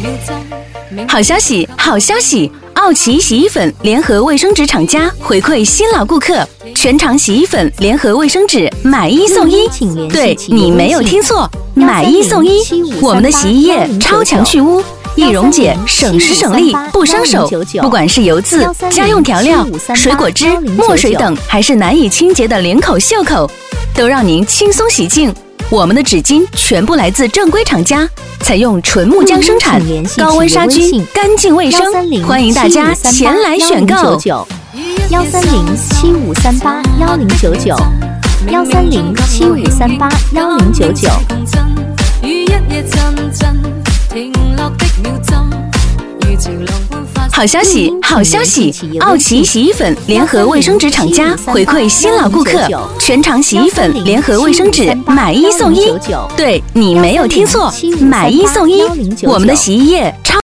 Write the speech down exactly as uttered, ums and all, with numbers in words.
好消息，好消息！奥奇洗衣粉联合卫生纸厂家回馈新老顾客，全场洗衣粉联合卫生纸买一送一。对，你没有听错，买一送一。我们的洗衣液超强去污，易溶解，省时省力，不伤手。不管是油渍、家用调料、水果汁、墨水等，还是难以清洁的领口、袖口，都让您轻松洗净。我们的纸巾全部来自正规厂家，采用纯木浆生产，高温杀菌，干净卫生。欢迎大家前来选购。 幺三零七五三八幺零九九，幺三零七五三八幺零九九。 好消息，好消息！奥奇洗衣粉联合卫生纸厂家回馈新老顾客，全场洗衣粉联合卫生纸买一送一。对，你没有听错，买一送一。我们的洗衣液超